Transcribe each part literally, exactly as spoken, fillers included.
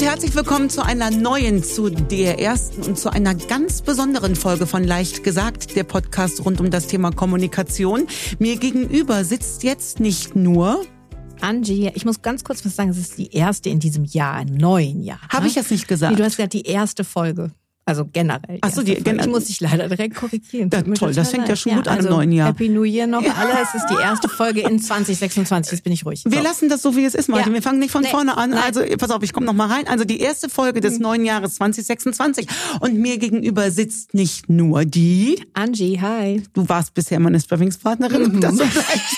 herzlich willkommen zu einer neuen, zu der ersten und zu einer ganz besonderen Folge von Leicht gesagt, der Podcast rund um das Thema Kommunikation. Mir gegenüber sitzt jetzt nicht nur Angie, ich muss ganz kurz was sagen, es ist die erste in diesem Jahr, im neuen Jahr. Habe ne? ich das nicht gesagt? Nee, du hast gesagt, die erste Folge. Also generell. Ach so, die, generell. Ich muss dich leider direkt korrigieren. Ja, toll, das fängt ja schon gut ja, an also im neuen Jahr. Happy New Year noch alle. Es ist die erste Folge in zwanzig sechsundzwanzig. Jetzt bin ich ruhig. Wir so. lassen das so, wie es ist, Martin. Ja. Wir fangen nicht von nee. vorne an. Nein. Also, pass auf, ich komme noch mal rein. Also, die erste Folge des mhm. neuen Jahres zwanzig sechsundzwanzig. Und mir gegenüber sitzt nicht nur die Angie, hi. Du warst bisher meine Sparringspartnerin. Mhm. Das ja,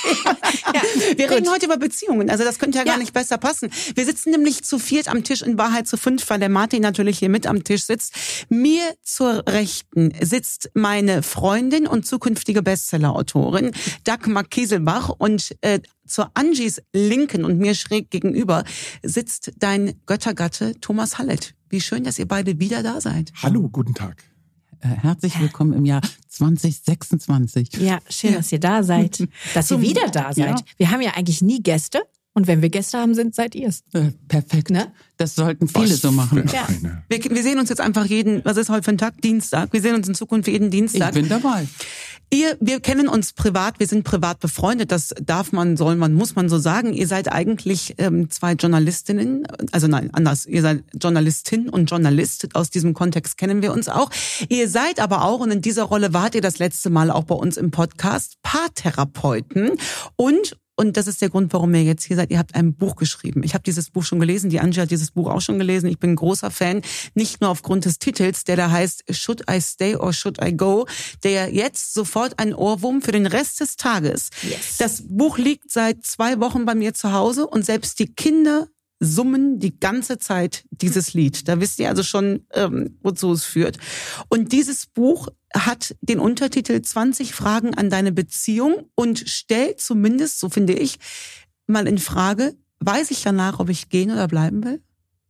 wir gut. reden heute über Beziehungen. Also, das könnte ja, ja gar nicht besser passen. Wir sitzen nämlich zu viert am Tisch, in Wahrheit zu fünf, weil der Martin natürlich hier mit am Tisch sitzt. Mir zur Rechten sitzt meine Freundin und zukünftige Bestsellerautorin Dagmar Kieselbach und äh, zur Angies Linken und mir schräg gegenüber sitzt dein Göttergatte Thomas Hallett. Wie schön, dass ihr beide wieder da seid. Hallo, guten Tag. Äh, herzlich willkommen im Jahr zwanzig sechsundzwanzig. Ja, schön, ja. dass ihr da seid, dass so, ihr wieder da seid. Ja. Wir haben ja eigentlich nie Gäste. Und wenn wir Gäste haben, sind seid ihr es. Äh, perfekt, ne? Das sollten viele was so machen. Ja. Wir, wir sehen uns jetzt einfach jeden, was ist heute für ein Tag? Dienstag. Wir sehen uns in Zukunft jeden Dienstag. Ich bin dabei. Ihr, wir kennen uns privat, wir sind privat befreundet, das darf man, soll man, muss man so sagen. Ihr seid eigentlich ähm, zwei Journalistinnen, also nein, anders, ihr seid Journalistin und Journalist, aus diesem Kontext kennen wir uns auch. Ihr seid aber auch, und in dieser Rolle wart ihr das letzte Mal auch bei uns im Podcast, Paartherapeuten und Und das ist der Grund, warum ihr jetzt hier seid. Ihr habt ein Buch geschrieben. Ich habe dieses Buch schon gelesen. Die Angie hat dieses Buch auch schon gelesen. Ich bin ein großer Fan. Nicht nur aufgrund des Titels, der da heißt Should I Stay or Should I Go? Der jetzt sofort ein Ohrwurm für den Rest des Tages. Yes. Das Buch liegt seit zwei Wochen bei mir zu Hause und selbst die Kinder summen die ganze Zeit dieses Lied. Da wisst ihr also schon, ähm, wozu es führt. Und dieses Buch hat den Untertitel zwanzig Fragen an deine Beziehung und stellt zumindest, so finde ich, mal in Frage, weiß ich danach, ob ich gehen oder bleiben will?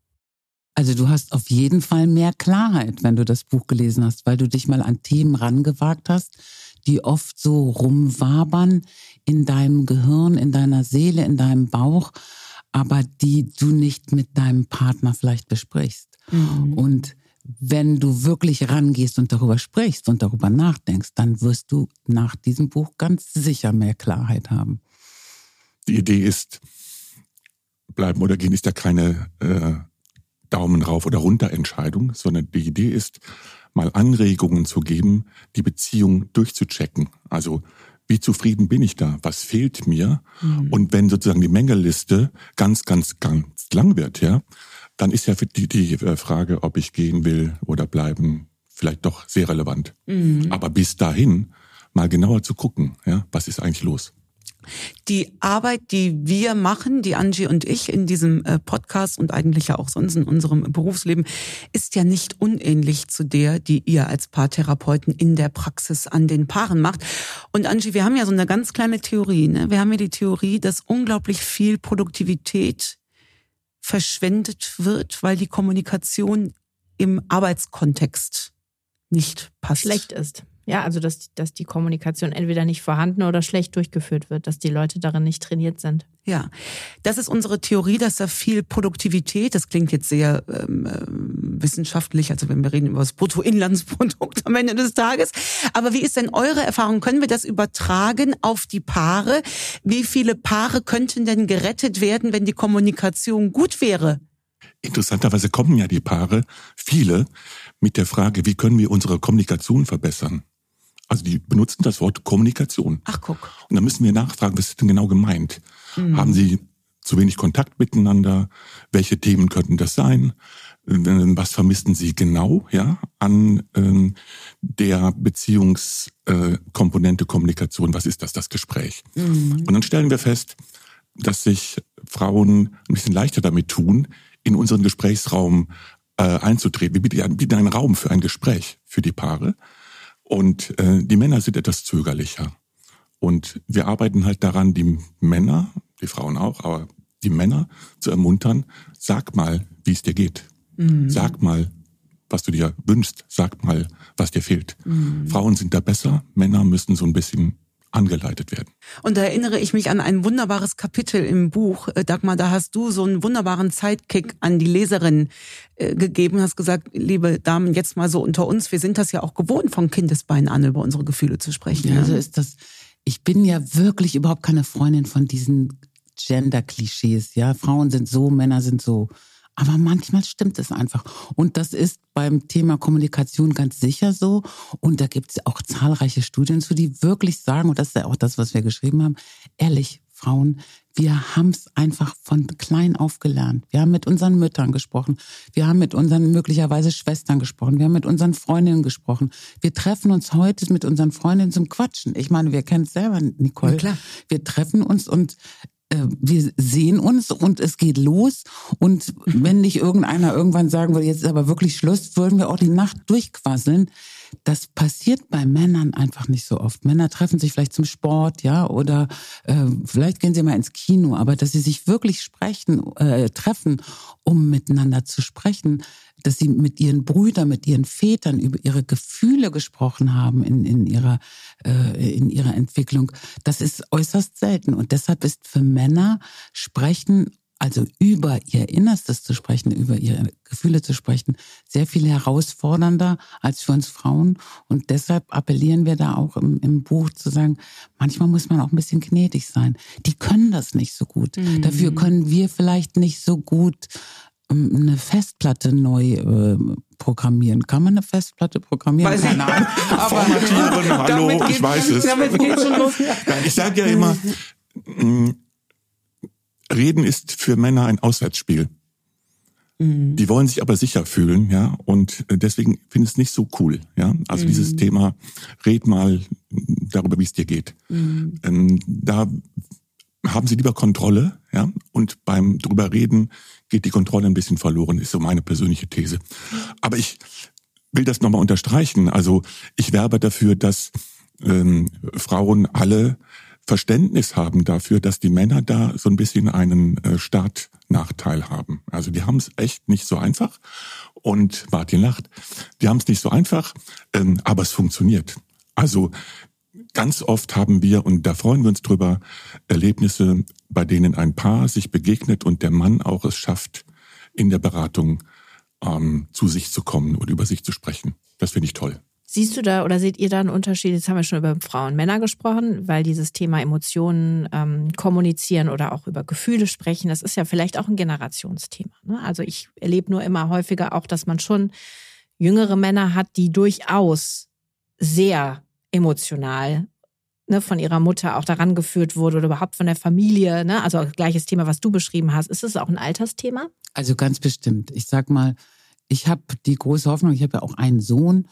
Also du hast auf jeden Fall mehr Klarheit, wenn du das Buch gelesen hast, weil du dich mal an Themen rangewagt hast, die oft so rumwabern in deinem Gehirn, in deiner Seele, in deinem Bauch, aber die du nicht mit deinem Partner vielleicht besprichst. Mhm. Und wenn du wirklich rangehst und darüber sprichst und darüber nachdenkst, dann wirst du nach diesem Buch ganz sicher mehr Klarheit haben. Die Idee ist, bleiben oder gehen ist ja keine äh, Daumen rauf oder runter Entscheidung, sondern die Idee ist, mal Anregungen zu geben, die Beziehung durchzuchecken. Also wie zufrieden bin ich da? Was fehlt mir? Mhm. Und wenn sozusagen die Mängelliste ganz, ganz, ganz lang wird, ja, dann ist ja für die, die Frage, ob ich gehen will oder bleiben, vielleicht doch sehr relevant. Mhm. Aber bis dahin mal genauer zu gucken, ja, was ist eigentlich los? Die Arbeit, die wir machen, die Angie und ich in diesem Podcast und eigentlich ja auch sonst in unserem Berufsleben, ist ja nicht unähnlich zu der, die ihr als Paartherapeuten in der Praxis an den Paaren macht. Und Angie, wir haben ja so eine ganz kleine Theorie, ne? Wir haben ja die Theorie, dass unglaublich viel Produktivität verschwendet wird, weil die Kommunikation im Arbeitskontext nicht passt. Schlecht ist. Ja, also dass, dass die Kommunikation entweder nicht vorhanden oder schlecht durchgeführt wird, dass die Leute darin nicht trainiert sind. Ja, das ist unsere Theorie, dass da viel Produktivität, das klingt jetzt sehr ähm, wissenschaftlich, also wenn wir reden über das Bruttoinlandsprodukt am Ende des Tages. Aber wie ist denn eure Erfahrung? Können wir das übertragen auf die Paare? Wie viele Paare könnten denn gerettet werden, wenn die Kommunikation gut wäre? Interessanterweise kommen ja die Paare, viele, mit der Frage, wie können wir unsere Kommunikation verbessern? Also die benutzen das Wort Kommunikation. Ach, guck. Und dann müssen wir nachfragen, was ist denn genau gemeint? Mhm. Haben sie zu wenig Kontakt miteinander? Welche Themen könnten das sein? Was vermissen sie genau, ja, an ähm, der Beziehungskomponente äh, Kommunikation? Was ist das, das Gespräch? Mhm. Und dann stellen wir fest, dass sich Frauen ein bisschen leichter damit tun, in unseren Gesprächsraum äh, einzutreten. Wir bieten, bieten einen Raum für ein Gespräch für die Paare. Und äh, die Männer sind etwas zögerlicher. Und wir arbeiten halt daran, die Männer, die Frauen auch, aber die Männer zu ermuntern, sag mal, wie es dir geht. Mhm. Sag mal, was du dir wünschst. Sag mal, was dir fehlt. Mhm. Frauen sind da besser, Männer müssen so ein bisschen angeleitet werden. Und da erinnere ich mich an ein wunderbares Kapitel im Buch. Dagmar, da hast du so einen wunderbaren Sidekick an die Leserin äh, gegeben, hast gesagt, liebe Damen, jetzt mal so unter uns, wir sind das ja auch gewohnt, von Kindesbeinen an über unsere Gefühle zu sprechen. Ja, so ist das. Ich bin ja wirklich überhaupt keine Freundin von diesen Gender-Klischees. Ja, Frauen sind so, Männer sind so. Aber manchmal stimmt es einfach. Und das ist beim Thema Kommunikation ganz sicher so. Und da gibt es auch zahlreiche Studien zu, die wirklich sagen, und das ist ja auch das, was wir geschrieben haben, ehrlich, Frauen, wir haben es einfach von klein auf gelernt. Wir haben mit unseren Müttern gesprochen. Wir haben mit unseren möglicherweise Schwestern gesprochen. Wir haben mit unseren Freundinnen gesprochen. Wir treffen uns heute mit unseren Freundinnen zum Quatschen. Ich meine, wir kennen es selber, Nicole. Ja, klar. Wir treffen uns und wir sehen uns und es geht los. Und wenn nicht irgendeiner irgendwann sagen würde, jetzt ist aber wirklich Schluss, würden wir auch die Nacht durchquasseln. Das passiert bei Männern einfach nicht so oft. Männer treffen sich vielleicht zum Sport, ja, oder äh, vielleicht gehen sie mal ins Kino, aber dass sie sich wirklich sprechen, äh, treffen, um miteinander zu sprechen, dass sie mit ihren Brüdern, mit ihren Vätern über ihre Gefühle gesprochen haben in, in ihrer äh, in ihrer Entwicklung, das ist äußerst selten. Und deshalb ist für Männer Sprechen, also über ihr Innerstes zu sprechen, über ihre Gefühle zu sprechen, sehr viel herausfordernder als für uns Frauen. Und deshalb appellieren wir da auch im, im Buch zu sagen, manchmal muss man auch ein bisschen gnädig sein. Die können das nicht so gut. Mhm. Dafür können wir vielleicht nicht so gut eine Festplatte neu äh, programmieren. Kann man eine Festplatte programmieren? Weiß Keine Ahnung. Aber hallo, ich weiß es. Damit geht's schon los. Nein, ich sage ja immer, mh, Reden ist für Männer ein Auswärtsspiel. Mhm. Die wollen sich aber sicher fühlen, ja, und deswegen finde ich es nicht so cool, ja. Also mhm. dieses Thema, red mal darüber, wie es dir geht. Mhm. Ähm, da haben sie lieber Kontrolle, ja, und beim drüber reden geht die Kontrolle ein bisschen verloren, ist so meine persönliche These. Aber ich will das nochmal unterstreichen. Also ich werbe dafür, dass ähm, Frauen alle Verständnis haben dafür, dass die Männer da so ein bisschen einen äh, Startnachteil haben. Also die haben es echt nicht so einfach. Und Martin lacht, die haben es nicht so einfach, ähm, aber es funktioniert. Also ganz oft haben wir, und da freuen wir uns drüber, Erlebnisse, bei denen ein Paar sich begegnet und der Mann auch es schafft, in der Beratung ähm, zu sich zu kommen und über sich zu sprechen. Das finde ich toll. Siehst du da oder seht ihr da einen Unterschied? Jetzt haben wir schon über Frauen und Männer gesprochen, weil dieses Thema Emotionen ähm, kommunizieren oder auch über Gefühle sprechen, das ist ja vielleicht auch ein Generationsthema. Ne? Also ich erlebe nur immer häufiger auch, dass man schon jüngere Männer hat, die durchaus sehr emotional, ne, von ihrer Mutter auch daran geführt wurde oder überhaupt von der Familie. Ne? Also gleiches Thema, was du beschrieben hast. Ist es auch ein Altersthema? Also ganz bestimmt. Ich sag mal, ich habe die große Hoffnung, ich habe ja auch einen Sohn,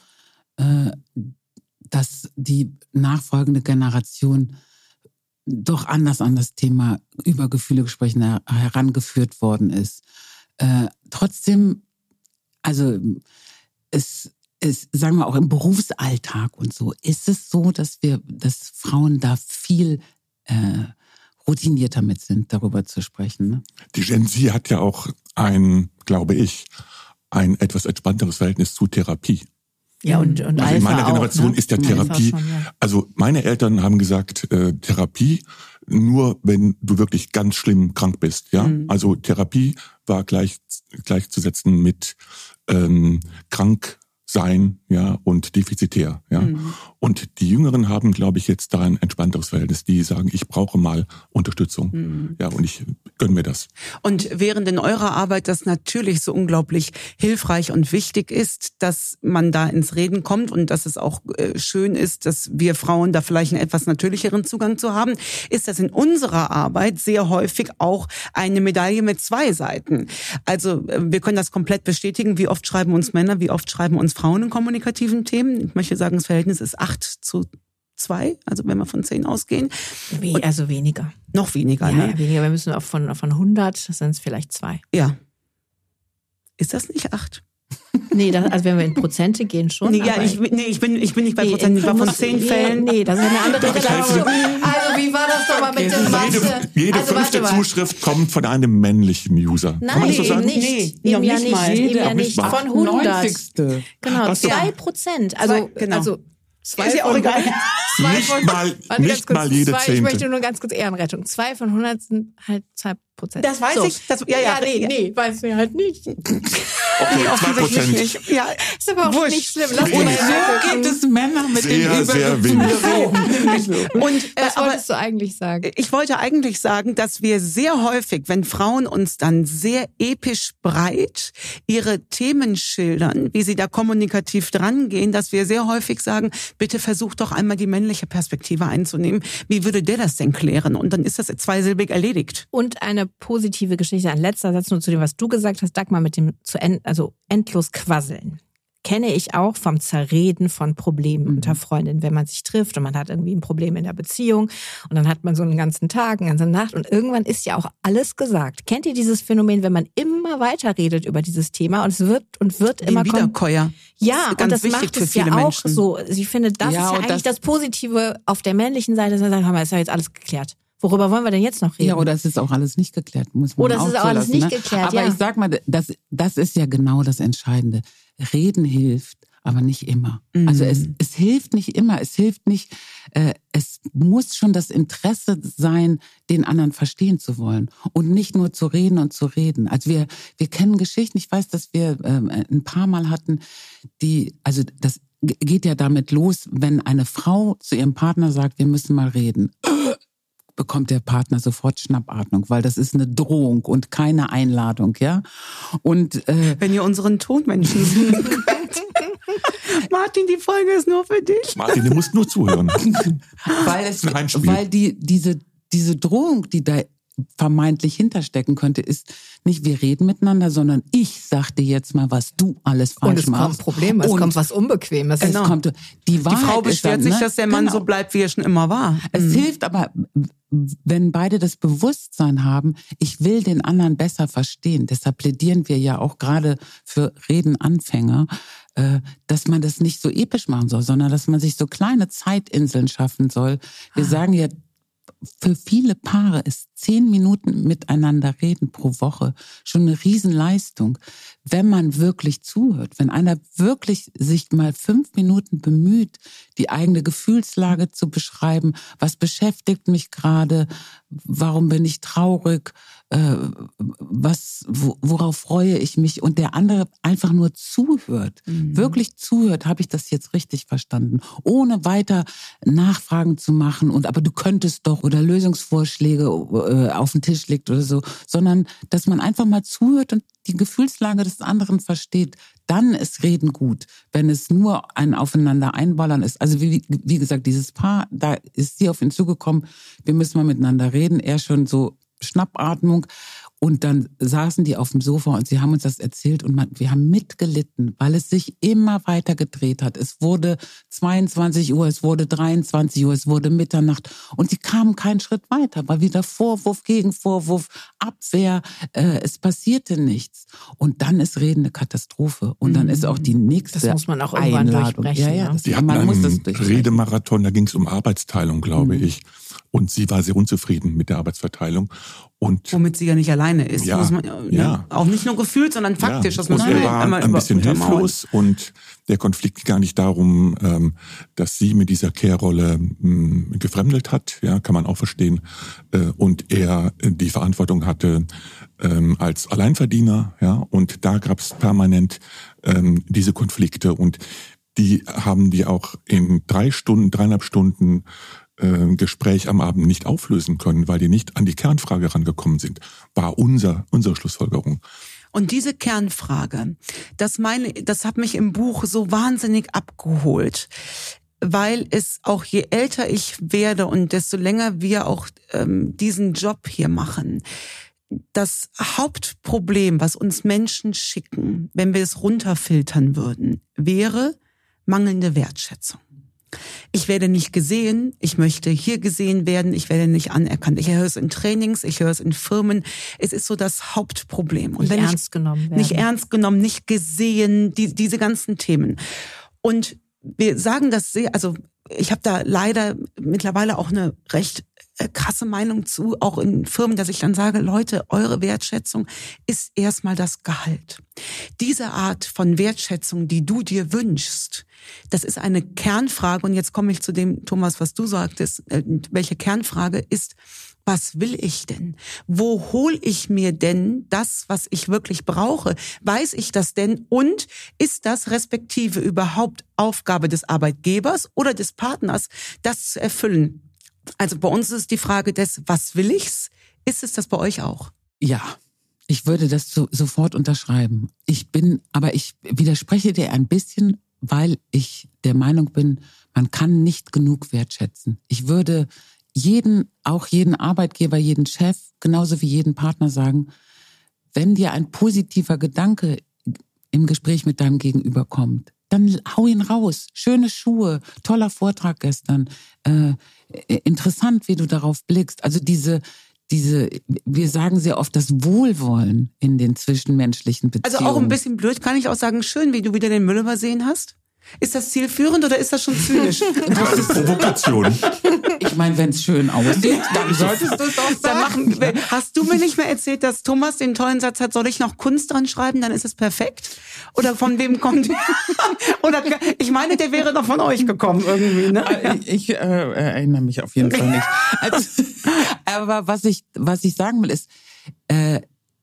dass die nachfolgende Generation doch anders an das Thema über Gefühle sprechen herangeführt worden ist. Äh, trotzdem, also es, es, sagen wir auch im Berufsalltag und so, ist es so, dass wir, dass Frauen da viel äh, routinierter mit sind, darüber zu sprechen. Ne? Die Gen Z hat ja auch ein, glaube ich, ein etwas entspannteres Verhältnis zu Therapie. Ja, und, und also in meiner Alpha Generation auch, ne? ist ja Therapie, schon, ja. Also meine Eltern haben gesagt, äh, Therapie nur, wenn du wirklich ganz schlimm krank bist, ja. Mhm. Also Therapie war gleich gleichzusetzen mit ähm, krank sein, ja, und defizitär, ja. Mhm. Und die Jüngeren haben, glaube ich, jetzt da ein entspannteres Verhältnis. Die sagen, ich brauche mal Unterstützung, mhm. ja, und ich gönne mir das. Und während in eurer Arbeit das natürlich so unglaublich hilfreich und wichtig ist, dass man da ins Reden kommt und dass es auch äh, schön ist, dass wir Frauen da vielleicht einen etwas natürlicheren Zugang zu haben, ist das in unserer Arbeit sehr häufig auch eine Medaille mit zwei Seiten. Also äh, wir können das komplett bestätigen, wie oft schreiben uns Männer, wie oft schreiben uns Frauen in kommunikativen Themen. Ich möchte sagen, das Verhältnis ist acht zu zwei, also wenn wir von zehn ausgehen. Wie, also weniger. Noch weniger, ja, ne? Ja, weniger. Wir müssen auf von, von hundert, das sind es vielleicht zwei. Ja. Ist das nicht acht? Nee, das, also wenn wir in Prozente gehen schon. Nee, ja, ich, nee, ich bin ich bin nicht bei nee, Prozent, ich war von zehn Fällen. Nee, das ist eine andere Relation. Also wie war das doch mal mit dem Mathe? Jede, jede also, fünfte Zuschrift kommt von einem männlichen User. Nein, Kann man das so sagen? Nicht. Nee, eben noch ja nicht mal. Eben ja nicht nicht. mal. Von hundert. neunzigste Genau, zwei Prozent. Also, genau. also Zwei ist ja auch von egal. hundert, zwei Nicht von, mal, warte, nicht ganz kurz, mal jede zwei, Ich Zehnte. möchte nur ganz kurz Ehrenrettung. Zwei von hundert sind halt zwei Prozent. Das weiß so. ich. Das, ja, ja, ja, nee, nee, weiß mir halt nicht. Okay, zwei offensichtlich Prozent. nicht. Ja, Ist aber auch wurscht. nicht schlimm. Lass Und mal So gibt es Männer mit Sehr, den sehr Übergewicht. wenig. Und äh, Was aber wolltest du eigentlich sagen? ich wollte eigentlich sagen, dass wir sehr häufig, wenn Frauen uns dann sehr episch breit ihre Themen schildern, wie sie da kommunikativ drangehen, dass wir sehr häufig sagen, bitte versuch doch einmal die männliche Perspektive einzunehmen. Wie würde der das denn klären? Und dann ist das zweisilbig erledigt. Und eine positive Geschichte. Ein letzter Satz nur zu dem, was du gesagt hast, Dagmar, mit dem zu end, also endlos quasseln. Kenne ich auch vom Zerreden von Problemen Mhm. unter Freundinnen, wenn man sich trifft und man hat irgendwie ein Problem in der Beziehung und dann hat man so einen ganzen Tag, eine ganze Nacht und irgendwann ist ja auch alles gesagt. Kennt ihr dieses Phänomen, wenn man immer weiter redet über dieses Thema und es wird und wird Wie immer ein kom- Wiederkäuer. Ja, Das ist und ganz das wichtig macht für es ja viele auch Menschen. so. Ich finde, das Ja, ist ja und eigentlich das- das Positive auf der männlichen Seite, dass man sagt, hör mal, ist ja jetzt alles geklärt. Worüber wollen wir denn jetzt noch reden? Ja, oder es ist auch alles nicht geklärt, muss man Oder es auch ist auch alles zulassen, nicht ne? geklärt, Aber ja. ich sag mal, das, das ist ja genau das Entscheidende. Reden hilft, aber nicht immer. Mhm. Also es, es hilft nicht immer, es hilft nicht, äh, es muss schon das Interesse sein, den anderen verstehen zu wollen und nicht nur zu reden und zu reden. Also wir, wir kennen Geschichten, ich weiß, dass wir ähm, ein paar Mal hatten, die, also das geht ja damit los, wenn eine Frau zu ihrem Partner sagt, wir müssen mal reden, bekommt der Partner sofort Schnappatmung, weil das ist eine Drohung und keine Einladung, ja. Und äh, Wenn ihr unseren Tonmenschen sehen könnt. Martin, die Folge ist nur für dich. Martin, du musst nur zuhören. weil es, Ein Heimspiel. weil die diese diese Drohung, die da vermeintlich hinterstecken könnte, ist nicht wir reden miteinander, sondern ich sag dir jetzt mal, was du alles falsch und es kommen machst. Probleme, es Und kommt was Unbequemes. es Genau. kommt die Die Wahrheit Frau ist beschwert dann, sich, ne? dass der Mann Genau. so bleibt, wie er schon immer war. Es hilft aber, wenn beide das Bewusstsein haben, ich will den anderen besser verstehen. Deshalb plädieren wir ja auch gerade für Redenanfänger, äh, dass man das nicht so episch machen soll, sondern dass man sich so kleine Zeitinseln schaffen soll. Wir sagen ja, für viele Paare ist zehn Minuten miteinander reden pro Woche schon eine Riesenleistung. Wenn man wirklich zuhört, wenn einer wirklich sich mal fünf Minuten bemüht, die eigene Gefühlslage zu beschreiben, was beschäftigt mich gerade, warum bin ich traurig, äh, was, worauf freue ich mich und der andere einfach nur zuhört, mhm. wirklich zuhört, habe ich das jetzt richtig verstanden, ohne weiter Nachfragen zu machen und aber du könntest doch oder Lösungsvorschläge äh, auf den Tisch legt oder so, sondern dass man einfach mal zuhört und die Gefühlslage des anderen versteht, dann ist Reden gut. Wenn es nur ein Aufeinander einballern ist, also wie, wie gesagt, dieses Paar, da ist sie auf ihn zugekommen, wir müssen mal miteinander reden, er schon so Schnappatmung. Und dann saßen die auf dem Sofa und sie haben uns das erzählt und man, wir haben mitgelitten, weil es sich immer weiter gedreht hat. Es wurde zweiundzwanzig Uhr, es wurde dreiundzwanzig Uhr, es wurde Mitternacht und sie kamen keinen Schritt weiter. War wieder Vorwurf gegen Vorwurf, Abwehr, äh, es passierte nichts. Und dann ist Reden eine Katastrophe und dann ist auch die nächste Das muss man auch irgendwann Einladung. durchbrechen. Ja, ja, Ne? das, Die hatten man muss das einen durchbrechen. Redemarathon, da ging es um Arbeitsteilung, glaube Mhm. ich. Und sie war sehr unzufrieden mit der Arbeitsverteilung. Und Womit sie ja nicht alleine ist. Ja, Muss man, ne? ja. Auch nicht nur gefühlt, sondern faktisch. Ja, Das muss und man er war einmal ein über- bisschen untermauern. hilflos und der Konflikt ging gar nicht darum, ähm, dass sie mit dieser Care-Rolle mh, gefremdelt hat, ja, kann man auch verstehen, äh, und er die Verantwortung hatte ähm, als Alleinverdiener, ja, und da gab es permanent ähm, diese Konflikte und die haben die auch in drei Stunden, dreieinhalb Stunden äh, Gespräch am Abend nicht auflösen können, weil die nicht an die Kernfrage rangekommen sind, war unser, unsere Schlussfolgerung. Und diese Kernfrage, das meine, das hat mich im Buch so wahnsinnig abgeholt, weil es auch je älter ich werde und desto länger wir auch ähm, diesen Job hier machen, das Hauptproblem, was uns Menschen schicken, wenn wir es runterfiltern würden, wäre mangelnde Wertschätzung. Ich werde nicht gesehen, ich möchte hier gesehen werden, ich werde nicht anerkannt. Ich höre es in Trainings, ich höre es in Firmen. Es ist so das Hauptproblem. Und Nicht wenn ernst ich, genommen werden. Nicht ernst genommen, nicht gesehen, die, diese ganzen Themen. Und wir sagen das sehr, also ich habe da leider mittlerweile auch eine recht krasse Meinung zu, auch in Firmen, dass ich dann sage, Leute, eure Wertschätzung ist erstmal das Gehalt. Diese Art von Wertschätzung, die du dir wünschst, das ist eine Kernfrage. Und jetzt komme ich zu dem, Thomas, was du sagtest. Welche Kernfrage ist, was will ich denn? Wo hole ich mir denn das, was ich wirklich brauche? Weiß ich das denn? Und ist das respektive überhaupt Aufgabe des Arbeitgebers oder des Partners, das zu erfüllen? Also bei uns ist die Frage des, was will ich's? Ist es das bei euch auch? Ja, ich würde das so, sofort unterschreiben. Ich bin, aber ich widerspreche dir ein bisschen, weil ich der Meinung bin, man kann nicht genug wertschätzen. Ich würde jeden, auch jeden Arbeitgeber, jeden Chef, genauso wie jeden Partner sagen, wenn dir ein positiver Gedanke im Gespräch mit deinem Gegenüber kommt, dann hau ihn raus. Schöne Schuhe, toller Vortrag gestern, äh, interessant, wie du darauf blickst. Also diese, diese, wir sagen sehr oft das Wohlwollen in den zwischenmenschlichen Beziehungen. Also auch ein bisschen blöd, kann ich auch sagen, schön, wie du wieder den Müll übersehen hast. Ist das zielführend oder ist das schon zynisch? Das ist Provokation. Ich meine, wenn es schön aussieht, dann solltest du es auch sagen. Machen, hast du mir nicht mehr erzählt, dass Thomas den tollen Satz hat, soll ich noch Kunst dran schreiben, dann ist es perfekt? Oder von wem kommt? Oder ich meine, der wäre doch von euch gekommen irgendwie, ne? Ich äh, erinnere mich auf jeden Fall nicht. Also, aber was ich, was ich sagen will, ist, äh,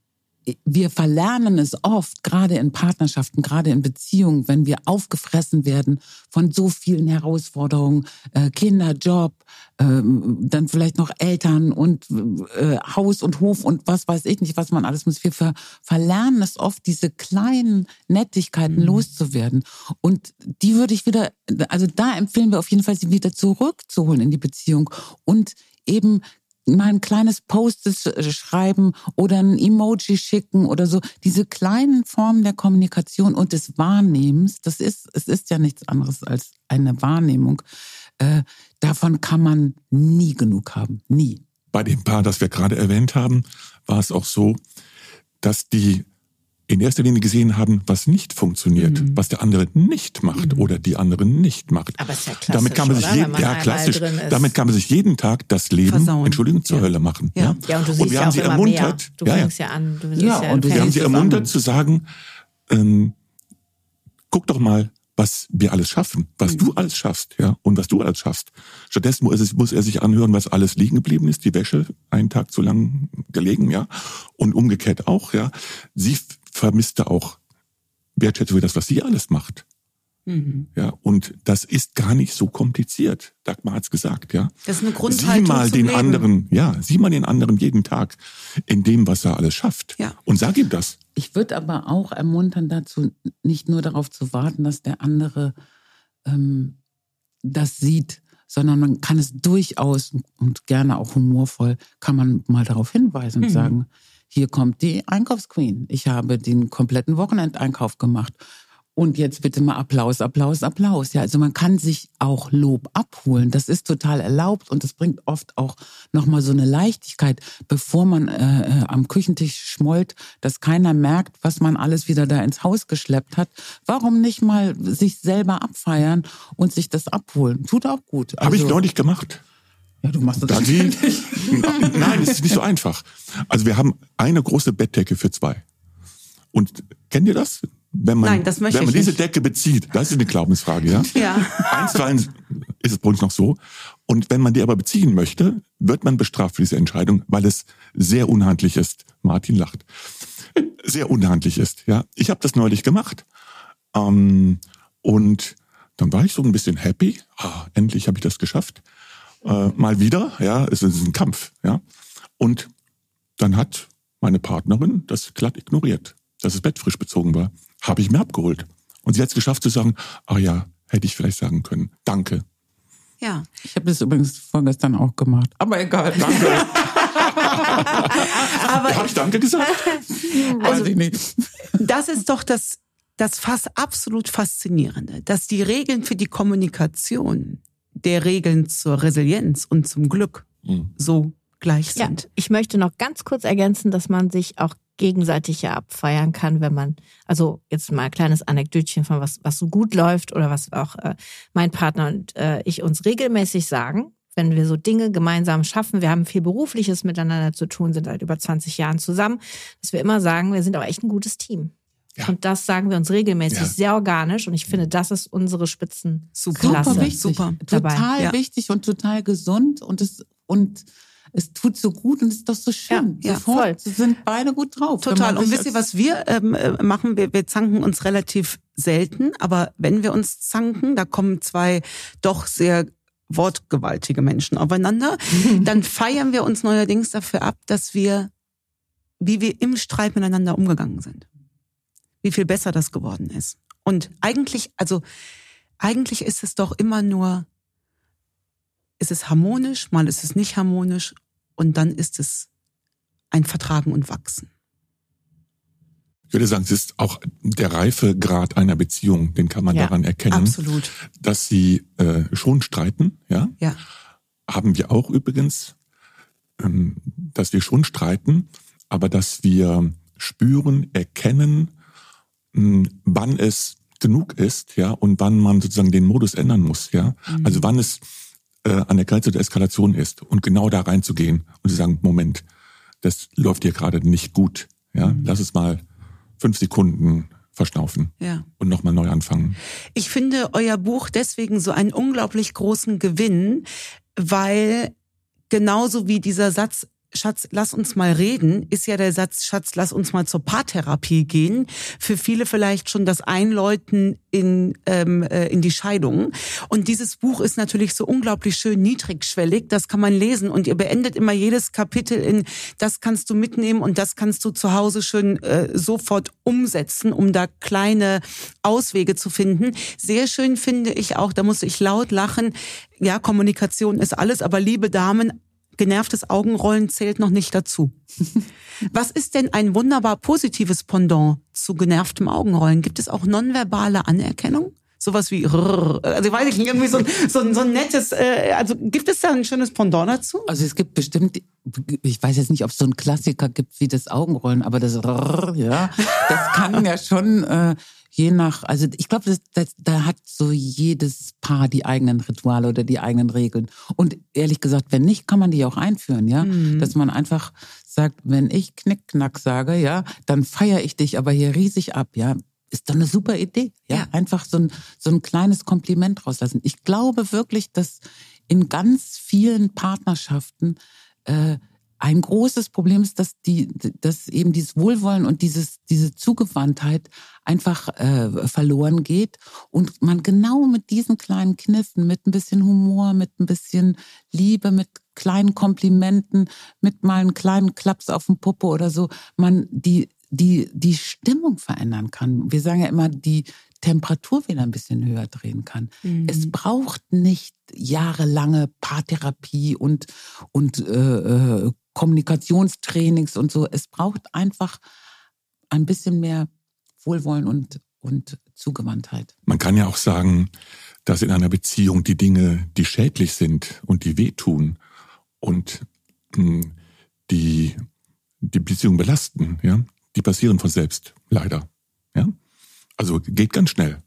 wir verlernen es oft, gerade in Partnerschaften, gerade in Beziehungen, wenn wir aufgefressen werden von so vielen Herausforderungen, äh, Kinder, Job, äh, dann vielleicht noch Eltern und äh, Haus und Hof und was weiß ich nicht, was man alles muss. Wir ver- verlernen es oft, diese kleinen Nettigkeiten mhm. loszuwerden. Und die würde ich wieder, also da empfehlen wir auf jeden Fall, sie wieder zurückzuholen in die Beziehung und eben mal ein kleines Post schreiben oder ein Emoji schicken oder so. Diese kleinen Formen der Kommunikation und des Wahrnehmens, das ist, es ist ja nichts anderes als eine Wahrnehmung. Äh, davon kann man nie genug haben. Nie. Bei dem Paar, das wir gerade erwähnt haben, war es auch so, dass die in erster Linie gesehen haben, was nicht funktioniert, mhm. was der andere nicht macht mhm. oder die andere nicht macht. Aber ist ja klassisch, damit kann man sich oder? jeden, man ja, klassisch, drin ist. damit kann man sich jeden Tag das Leben, Versauen. Entschuldigung, zur ja. Hölle machen. Ja, ja? ja und du siehst und wir ja haben auch sie immer ermuntert, mehr. Du ja, fängst ja, ja an. Du ja, ja und du wir haben sie zusammen. ermuntert zu sagen, ähm, guck doch mal, was wir alles schaffen, was mhm. du alles schaffst, ja, und was du alles schaffst. Stattdessen muss er, muss er sich anhören, was alles liegen geblieben ist, die Wäsche einen Tag zu lang gelegen, ja, und umgekehrt auch, ja. Sie vermisste auch Wertschätzung für das, was sie alles macht. Mhm. Ja, und das ist gar nicht so kompliziert. Dagmar hat's gesagt, ja. Das ist eine Grundhaltung Sieh mal zum den Leben. anderen, ja, sieh mal den anderen jeden Tag in dem, was er alles schafft. Ja. Und sag ihm das. Ich würde aber auch ermuntern dazu, nicht nur darauf zu warten, dass der andere ähm, das sieht, sondern man kann es durchaus und gerne auch humorvoll, kann man mal darauf hinweisen und mhm. sagen, hier kommt die Einkaufsqueen. Ich habe den kompletten Wochenendeinkauf gemacht. Und jetzt bitte mal Applaus, Applaus, Applaus. Ja, also man kann sich auch Lob abholen. Das ist total erlaubt und das bringt oft auch nochmal so eine Leichtigkeit, bevor man äh, am Küchentisch schmollt, dass keiner merkt, was man alles wieder da ins Haus geschleppt hat. Warum nicht mal sich selber abfeiern und sich das abholen? Tut auch gut. Also, habe ich neulich gemacht. Ja, du machst das da sie, Nein, es ist nicht so einfach. Also wir haben eine große Bettdecke für zwei. Und kennt ihr das? Wenn man, Nein, das möchte wenn man ich diese nicht. Decke bezieht, das ist eine Glaubensfrage, ja? Ja. Einstweilen ist es bei uns noch so. Und wenn man die aber beziehen möchte, wird man bestraft für diese Entscheidung, weil es sehr unhandlich ist. Martin lacht. Sehr unhandlich ist, ja. Ich habe das neulich gemacht. Ähm, und dann war ich so ein bisschen happy. Ah, endlich habe ich das geschafft. Äh, mal wieder, ja, es ist ein Kampf, ja. Und dann hat meine Partnerin das glatt ignoriert, dass das Bett frisch bezogen war. Habe ich mir abgeholt. Und sie hat es geschafft zu sagen, ah ja, hätte ich vielleicht sagen können. Danke. Ja. Ich habe das übrigens vorgestern auch gemacht. Aber egal. Danke. Aber habe ich Danke gesagt? Also, Weiß ich nicht. das ist doch das, das fast absolut Faszinierende, dass die Regeln für die Kommunikation der Regeln zur Resilienz und zum Glück mhm. so gleich sind. Ja, ich möchte noch ganz kurz ergänzen, dass man sich auch gegenseitig ja abfeiern kann, wenn man, also jetzt mal ein kleines Anekdötchen von was, was so gut läuft oder was auch äh, mein Partner und äh, ich uns regelmäßig sagen, wenn wir so Dinge gemeinsam schaffen, wir haben viel Berufliches miteinander zu tun, sind seit über zwanzig Jahren zusammen, dass wir immer sagen, wir sind aber echt ein gutes Team. Ja. Und das sagen wir uns regelmäßig, ja. sehr organisch. Und ich finde, das ist unsere Spitzenklasse. Super wichtig, super total ja. wichtig und total gesund. Und es, und es tut so gut und es ist doch so schön. Ja, ja, voll. Sie sind beide gut drauf. Total. Und wisst ihr, was wir ähm, machen? Wir, wir zanken uns relativ selten. Aber wenn wir uns zanken, da kommen zwei doch sehr wortgewaltige Menschen aufeinander, dann feiern wir uns neuerdings dafür ab, dass wir, wie wir im Streit miteinander umgegangen sind. Wie viel besser das geworden ist. Und eigentlich, also eigentlich ist es doch immer nur, ist es harmonisch, mal ist es nicht harmonisch und dann ist es ein Vertragen und Wachsen. Ich würde sagen, es ist auch der Reifegrad einer Beziehung, den kann man ja, daran erkennen, absolut. Dass sie äh, schon streiten, ja? Ja. Haben wir auch übrigens, ähm, dass wir schon streiten, aber dass wir spüren, erkennen, wann es genug ist, ja, und wann man sozusagen den Modus ändern muss, ja. Mhm. Also wann es äh, an der Grenze der Eskalation ist und genau da reinzugehen und zu sagen, Moment, das läuft hier gerade nicht gut, ja. Mhm. Lass es mal fünf Sekunden verschnaufen ja. und nochmal neu anfangen. Ich finde euer Buch deswegen so einen unglaublich großen Gewinn, weil genauso wie dieser Satz, Schatz, lass uns mal reden, ist ja der Satz, Schatz, lass uns mal zur Paartherapie gehen. Für viele vielleicht schon das Einläuten in ähm, äh, in die Scheidung. Und dieses Buch ist natürlich so unglaublich schön niedrigschwellig, das kann man lesen. Und ihr beendet immer jedes Kapitel in, das kannst du mitnehmen und das kannst du zu Hause schön äh, sofort umsetzen, um da kleine Auswege zu finden. Sehr schön finde ich auch, da musste ich laut lachen, ja, Kommunikation ist alles, aber liebe Damen, genervtes Augenrollen zählt noch nicht dazu. Was ist denn ein wunderbar positives Pendant zu genervtem Augenrollen? Gibt es auch nonverbale Anerkennung? Sowas wie, also weiß ich nicht, irgendwie so, so, so ein nettes, äh, also gibt es da ein schönes Pendant dazu? Also es gibt bestimmt, ich weiß jetzt nicht, ob es so einen Klassiker gibt wie das Augenrollen, aber das, ja, das kann ja schon, äh, je nach, also ich glaube, das, das, da hat so jedes Paar die eigenen Rituale oder die eigenen Regeln. Und ehrlich gesagt, wenn nicht, kann man die auch einführen, ja. Mhm. Dass man einfach sagt, wenn ich Knickknack sage, ja, dann feiere ich dich aber hier riesig ab, ja. Ist doch eine super Idee, ja. ja. Einfach so ein, so ein kleines Kompliment rauslassen. Ich glaube wirklich, dass in ganz vielen Partnerschaften äh, ein großes Problem ist, dass die, dass eben dieses Wohlwollen und dieses, diese Zugewandtheit einfach äh, verloren geht und man genau mit diesen kleinen Kniffen, mit ein bisschen Humor, mit ein bisschen Liebe, mit kleinen Komplimenten, mit mal einen kleinen Klaps auf den Popo oder so, man die die die Stimmung verändern kann. Wir sagen ja immer, die Temperatur wieder ein bisschen höher drehen kann. Mhm. Es braucht nicht jahrelange Paartherapie und und äh, Kommunikationstrainings und so. Es braucht einfach ein bisschen mehr Wohlwollen und und Zugewandtheit. Man kann ja auch sagen, dass in einer Beziehung die Dinge, die schädlich sind und die wehtun und mh, die die Beziehung belasten, ja, die passieren von selbst, leider. Ja? Also geht ganz schnell.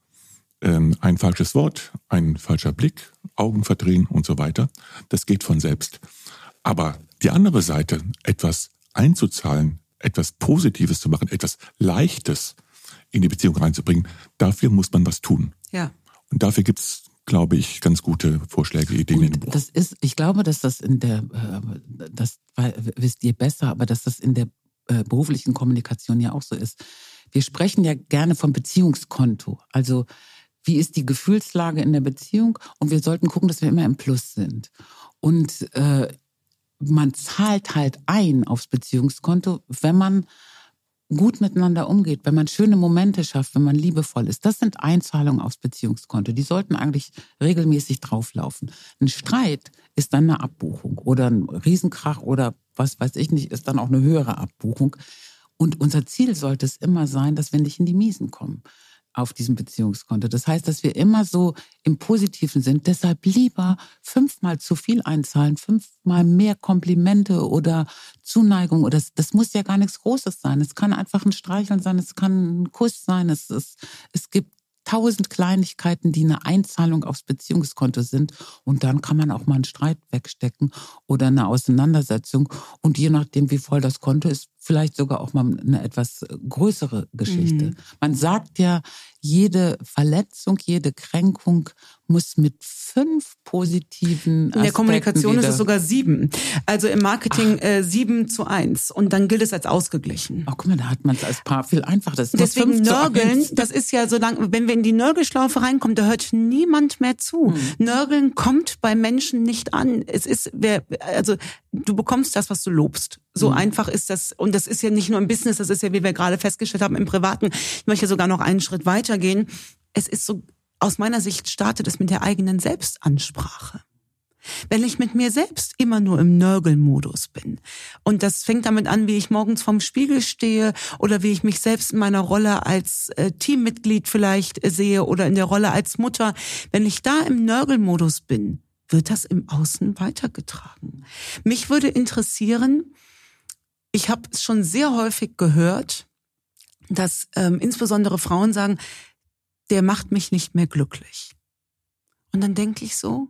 Ähm, ein falsches Wort, ein falscher Blick, Augen verdrehen und so weiter, das geht von selbst. Aber die andere Seite, etwas einzuzahlen, etwas Positives zu machen, etwas Leichtes in die Beziehung reinzubringen, dafür muss man was tun. Ja. Und dafür gibt's, glaube ich, ganz gute Vorschläge, Ideen und in dem Buch. Das ist, ich glaube, dass das in der, das wisst ihr besser, aber dass das in der beruflichen Kommunikation ja auch so ist. Wir sprechen ja gerne vom Beziehungskonto. Also wie ist die Gefühlslage in der Beziehung? Und wir sollten gucken, dass wir immer im Plus sind. Und äh, man zahlt halt ein aufs Beziehungskonto, wenn man gut miteinander umgeht, wenn man schöne Momente schafft, wenn man liebevoll ist. Das sind Einzahlungen aufs Beziehungskonto. Die sollten eigentlich regelmäßig drauflaufen. Ein Streit ist dann eine Abbuchung oder ein Riesenkrach oder was weiß ich nicht, ist dann auch eine höhere Abbuchung. Und unser Ziel sollte es immer sein, dass wir nicht in die Miesen kommen. auf diesem Beziehungskonto. Das heißt, dass wir immer so im Positiven sind. Deshalb lieber fünfmal zu viel einzahlen, fünfmal mehr Komplimente oder Zuneigung. Oder das, das muss ja gar nichts Großes sein. Es kann einfach ein Streicheln sein, es kann ein Kuss sein. Es, es, es gibt tausend Kleinigkeiten, die eine Einzahlung aufs Beziehungskonto sind. Und dann kann man auch mal einen Streit wegstecken oder eine Auseinandersetzung. Und je nachdem, wie voll das Konto ist, vielleicht sogar auch mal eine etwas größere Geschichte. Mhm. Man sagt ja, jede Verletzung, jede Kränkung muss mit fünf positiven Aspekten. In der Kommunikation ist es sogar sieben. Also im Marketing äh, sieben zu eins. Und dann gilt es als ausgeglichen. Ach, guck mal, da hat man es als Paar viel einfacher. Das ist Deswegen Nörgeln, das ist ja so lang, wenn wir in die Nörgelschlaufe reinkommen, da hört niemand mehr zu. Mhm. Nörgeln kommt bei Menschen nicht an. Es ist, wer, also du bekommst das, was du lobst. So mhm. einfach ist das. Und das ist ja nicht nur im Business, das ist ja, wie wir gerade festgestellt haben, im Privaten. Ich möchte sogar noch einen Schritt weitergehen. Es ist so, aus meiner Sicht startet es mit der eigenen Selbstansprache. Wenn ich mit mir selbst immer nur im Nörgelmodus bin. Und das fängt damit an, wie ich morgens vorm Spiegel stehe oder wie ich mich selbst in meiner Rolle als äh, Teammitglied vielleicht äh, sehe oder in der Rolle als Mutter. Wenn ich da im Nörgelmodus bin, wird das im Außen weitergetragen. Mich würde interessieren, ich habe es schon sehr häufig gehört, dass ähm, insbesondere Frauen sagen, der macht mich nicht mehr glücklich. Und dann denke ich so,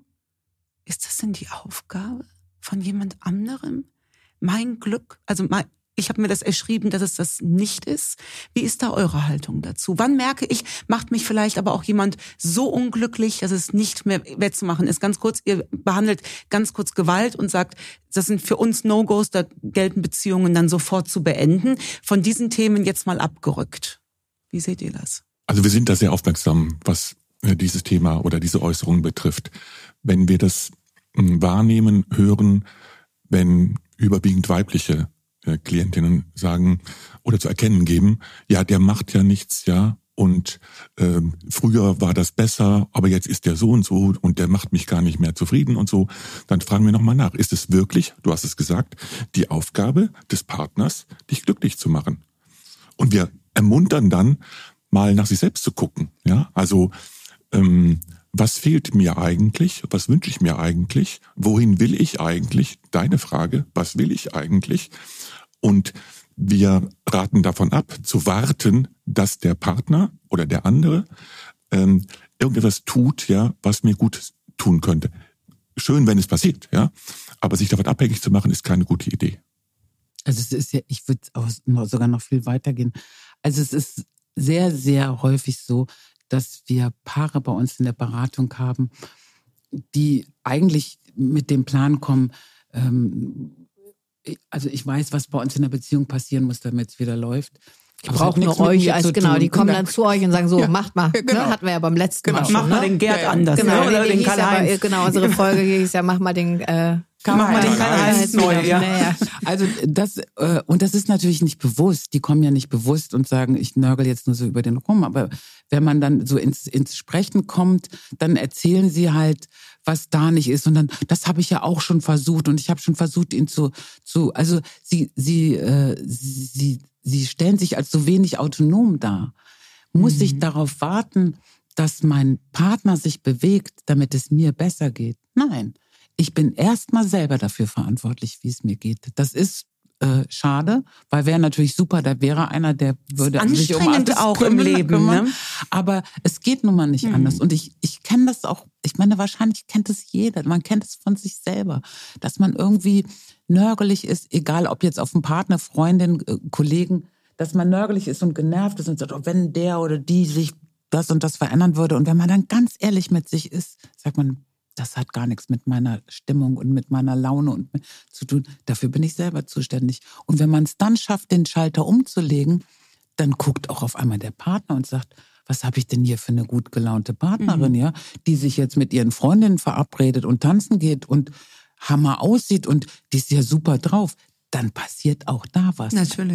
ist das denn die Aufgabe von jemand anderem? Mein Glück, also mein, ich habe mir das erschrieben, dass es das nicht ist. Wie ist da eure Haltung dazu? Wann merke ich, macht mich vielleicht aber auch jemand so unglücklich, dass es nicht mehr wettzumachen ist? Ganz kurz, ihr behandelt ganz kurz Gewalt und sagt, das sind für uns No-Gos, da gelten Beziehungen dann sofort zu beenden. Von diesen Themen jetzt mal abgerückt. Wie seht ihr das? Also wir sind da sehr aufmerksam, was dieses Thema oder diese Äußerungen betrifft. Wenn wir das wahrnehmen, hören, wenn überwiegend weibliche Klientinnen sagen oder zu erkennen geben, ja, der macht ja nichts, ja, und äh, früher war das besser, aber jetzt ist der so und so und der macht mich gar nicht mehr zufrieden und so, dann fragen wir nochmal nach, ist es wirklich, du hast es gesagt, die Aufgabe des Partners, dich glücklich zu machen? Und wir ermuntern dann, mal nach sich selbst zu gucken, ja, also ähm, was fehlt mir eigentlich? Was wünsche ich mir eigentlich? Wohin will ich eigentlich? Deine Frage, was will ich eigentlich? Und wir raten davon ab, zu warten, dass der Partner oder der andere ähm, irgendetwas tut, ja, was mir gut tun könnte. Schön, wenn es passiert, ja, aber sich davon abhängig zu machen, ist keine gute Idee. Also es ist ja, ich würde sogar noch viel weitergehen. Also es ist sehr, sehr häufig so, dass wir Paare bei uns in der Beratung haben, die eigentlich mit dem Plan kommen, ähm, also ich weiß, was bei uns in der Beziehung passieren muss, damit es wieder läuft. Ich brauche nur euch als, genau, die kommen dann zu euch und sagen so, ja, macht mal, genau. Ne, hatten wir ja beim letzten genau. Mal schon. Mach mal ne? den Gerd ja, anders, genau, ne? Oder nee, den Karl-Heinz. Ja, genau, unsere Folge hieß ja, mach mal den, äh, Mach mal den Karl-Heinz neu, ja. ja. Also das, äh, und das ist natürlich nicht bewusst, die kommen ja nicht bewusst und sagen, ich nörgel jetzt nur so über den rum, aber wenn man dann so ins, ins Sprechen kommt, dann erzählen sie halt, was da nicht ist. Und dann, das habe ich ja auch schon versucht und ich habe schon versucht, ihn zu, zu, also sie, sie, äh, sie, sie stellen sich als so wenig autonom dar. Muss mhm. ich darauf warten, dass mein Partner sich bewegt, damit es mir besser geht? Nein. Ich bin erstmal selber dafür verantwortlich, wie es mir geht. Das ist äh, schade, weil wäre natürlich super, da wäre einer, der würde sich um alles auch kümmern, im Leben. Ne? Aber es geht nun mal nicht mhm. anders. Und ich, ich kenne das auch, ich meine, wahrscheinlich kennt es jeder, man kennt es von sich selber, dass man irgendwie nörgelig ist, egal ob jetzt auf einen Partner, Freundin, äh, Kollegen, dass man nörgelig ist und genervt ist und sagt, oh, wenn der oder die sich das und das verändern würde. Und wenn man dann ganz ehrlich mit sich ist, sagt man, das hat gar nichts mit meiner Stimmung und mit meiner Laune und zu tun. Dafür bin ich selber zuständig. Und wenn man es dann schafft, den Schalter umzulegen, dann guckt auch auf einmal der Partner und sagt, was habe ich denn hier für eine gut gelaunte Partnerin, mhm. ja, die sich jetzt mit ihren Freundinnen verabredet und tanzen geht und Hammer aussieht und die ist ja super drauf. Dann passiert auch da was. Natürlich.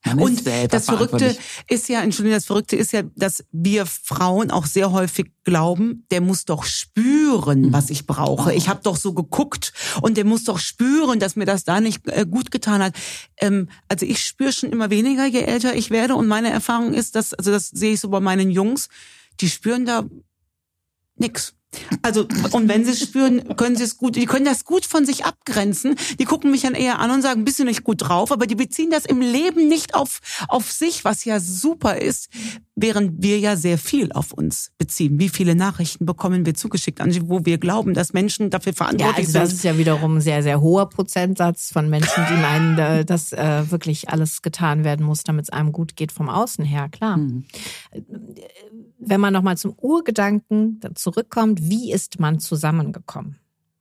Man und ist selber das Verrückte verantwortlich. ist ja, Entschuldigung, das Verrückte ist ja, dass wir Frauen auch sehr häufig glauben, der muss doch spüren, was ich brauche. Ich habe doch so geguckt und der muss doch spüren, dass mir das da nicht äh, gut getan hat. Ähm, also ich spüre schon immer weniger, je älter ich werde, und meine Erfahrung ist, dass, also das sehe ich so bei meinen Jungs, die spüren da nix. Also, und wenn sie es spüren, können sie es gut, die können das gut von sich abgrenzen. Die gucken mich dann eher an und sagen, bist du nicht gut drauf? Aber die beziehen das im Leben nicht auf, auf sich, was ja super ist, während wir ja sehr viel auf uns beziehen. Wie viele Nachrichten bekommen wir zugeschickt, Angie, wo wir glauben, dass Menschen dafür Ja, verantwortlich also das sind? ist ja wiederum ein sehr, sehr hoher Prozentsatz von Menschen, die meinen, äh, dass äh, wirklich alles getan werden muss, damit es einem gut geht vom Außen her, klar. Mhm. Wenn man nochmal zum Urgedanken zurückkommt, wie ist man zusammengekommen?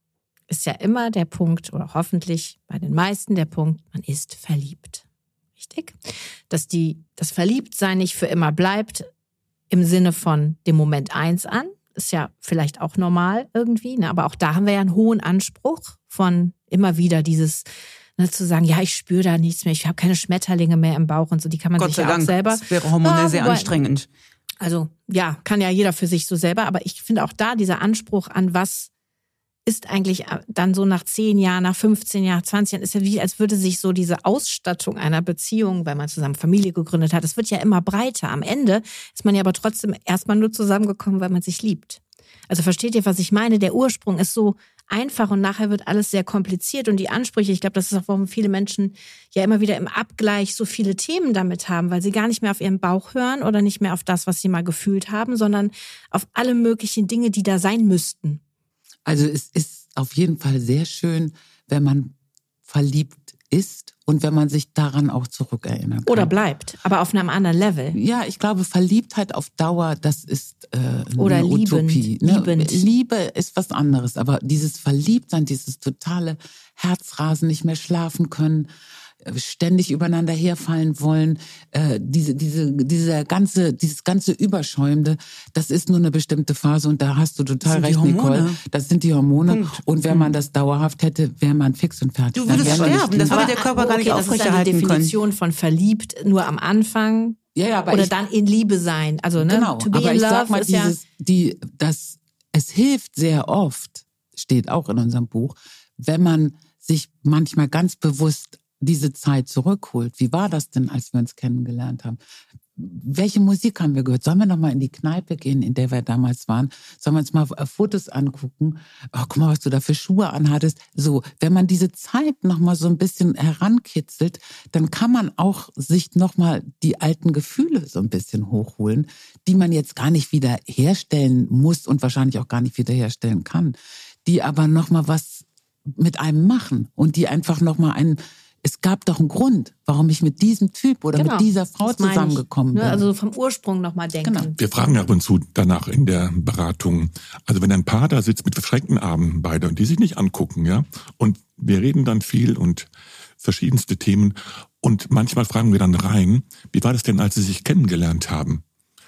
Ist ja immer der Punkt, oder hoffentlich bei den meisten der Punkt, man ist verliebt. Richtig? Dass die, das Verliebtsein nicht für immer bleibt, im Sinne von dem Moment eins an, ist ja vielleicht auch normal irgendwie, ne? Aber auch da haben wir ja einen hohen Anspruch von immer wieder dieses, ne, zu sagen, ja, ich spüre da nichts mehr, ich habe keine Schmetterlinge mehr im Bauch und so, die kann man Gott sich sei ja auch Dank, selber. das wäre hormonell Ja, sehr wobei- anstrengend. Also ja, kann ja jeder für sich so selber, aber ich finde auch da dieser Anspruch an was ist eigentlich dann so nach zehn Jahren, nach fünfzehn Jahren, zwanzig Jahren, ist ja wie, als würde sich so diese Ausstattung einer Beziehung, weil man zusammen Familie gegründet hat, es wird ja immer breiter. Am Ende ist man ja aber trotzdem erstmal nur zusammengekommen, weil man sich liebt. Also versteht ihr, was ich meine? Der Ursprung ist so einfach und nachher wird alles sehr kompliziert und die Ansprüche, ich glaube, das ist auch, warum viele Menschen ja immer wieder im Abgleich so viele Themen damit haben, weil sie gar nicht mehr auf ihren Bauch hören oder nicht mehr auf das, was sie mal gefühlt haben, sondern auf alle möglichen Dinge, die da sein müssten. Also es ist auf jeden Fall sehr schön, wenn man verliebt ist und wenn man sich daran auch zurückerinnern kann. Oder bleibt, aber auf einem anderen Level. Ja, ich glaube, Verliebtheit auf Dauer, das ist äh, eine Oder liebend, Utopie. Ne? liebend. Liebe ist was anderes, aber dieses Verliebtsein, dieses totale Herzrasen, nicht mehr schlafen können, ständig übereinander herfallen wollen, äh, diese, diese, diese ganze, dieses ganze Überschäumende, das ist nur eine bestimmte Phase und da hast du total Das sind recht, die Hormone. Nicole. Das sind die Hormone. Punkt. Und wenn man das dauerhaft hätte, wäre man fix und fertig. Du Dann würdest wäre man nicht sterben, das glücklich. würde der Körper gar nicht das ist dann die aufrechterhalten können. Definition von verliebt nur am Anfang Ja, ja, aber oder ich, dann in Liebe sein. Also ne, genau, to be aber in ich love sag mal, ist ja dieses, die, das, es hilft sehr oft, steht auch in unserem Buch, wenn man sich manchmal ganz bewusst diese Zeit zurückholt. Wie war das denn, als wir uns kennengelernt haben? Welche Musik haben wir gehört? Sollen wir noch mal in die Kneipe gehen, in der wir damals waren? Sollen wir uns mal Fotos angucken? Oh, guck mal, was du da für Schuhe anhattest. So, wenn man diese Zeit noch mal so ein bisschen herankitzelt, dann kann man auch sich noch mal die alten Gefühle so ein bisschen hochholen, die man jetzt gar nicht wieder herstellen muss und wahrscheinlich auch gar nicht wieder herstellen kann, die aber noch mal was mit einem machen und die einfach noch mal einen. Es gab doch einen Grund, warum ich mit diesem Typ oder Genau, mit dieser Frau das meine ich. zusammengekommen bin. Ne, also vom Ursprung nochmal denken. Genau. Wir fragen ja ab und zu danach in der Beratung. Also wenn ein Paar da sitzt mit verschränkten Armen beide und die sich nicht angucken, ja, und wir reden dann viel und verschiedenste Themen und manchmal fragen wir dann rein, wie war das denn, als sie sich kennengelernt haben?